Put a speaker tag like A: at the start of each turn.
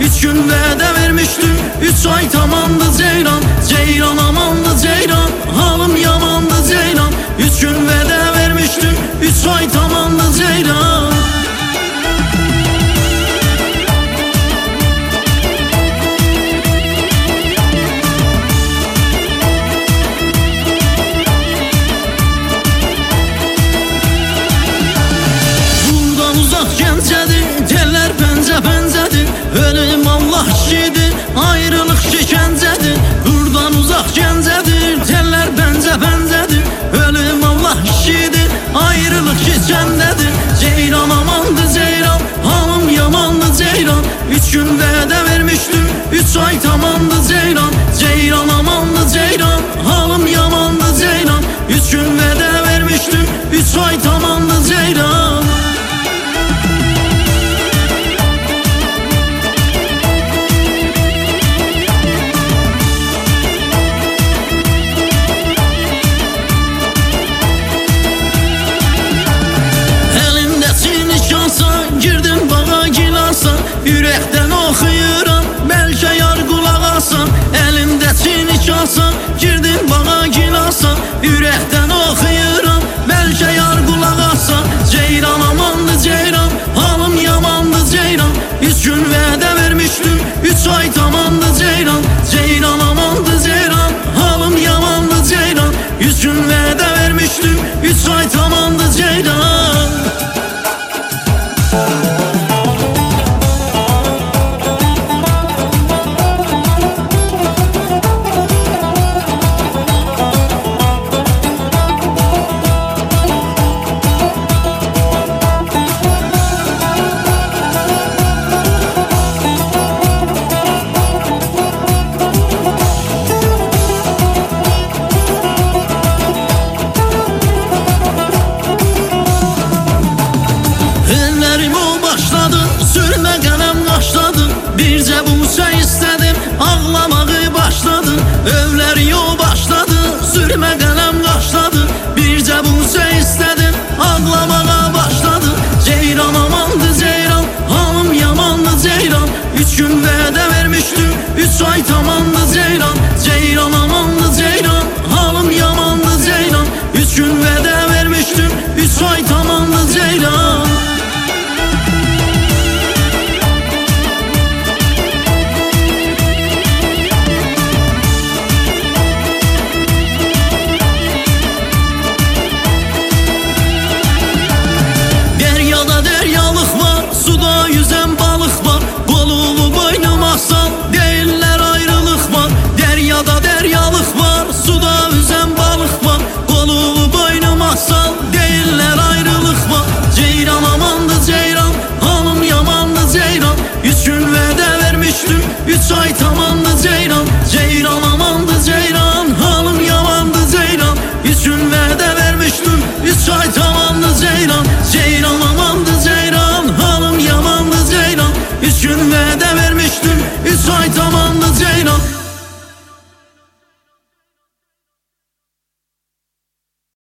A: Üç gün vədə vermişdim, 3 ay tamamdı Ceylan. Ceylan amandı Ceylan, halım yamandı Ceylan. 3 gün vədə vermişdim, 3 ay tamamdı Ceylan. Buradan uzaq Gəncədir, tellər pəncə-pəncədir. Ölüm Allah kişidir, ayrılıq şikəncədir. Buradan uzaq Gəncədir, tellər pəncə-pəncədir. Ölüm Allah kişidir, ayrılıq şikəncədir. Ceylan amandı Ceylan, halım yamandı Ceylan. 3 gün vədə vermişdim, 3 ay tamamdı Ceylan. Ceylan amandı Ceylan, halım yamandı Ceylan. 3 gün vədə vermişdim, 3 ay tamamdı Ceylan. Girdim bağa gilasa, ürəkdən oxuyuram, bəlkə yar qulaq alsan. Əlimdə çini kasa, girdim bağa gilasa, ürəkdən oxuyuram, bəlkə yar qulaq alsan. Ceylan amandı Ceylan, halım yamandı Ceylan. 3 gün vədə vermişdim, 3 ay tamamdı Ceylan. Ceylan amandı Ceylan, halım yamandı Ceylan. 3 gün vədə vermişdim, 3 ay tamamdı Ceylan. Sürmə qələm qaşladı, bircə buça istədim, ağlamağı başladı. Övləri yol başladı, sürmə qələm qaşladı, bircə buça istədim, ağlamağa başladı. Ceylan amandı Ceylan, halım yamandı Ceylan. 3 gün vədə vermişdim, 3 ay tamamdı.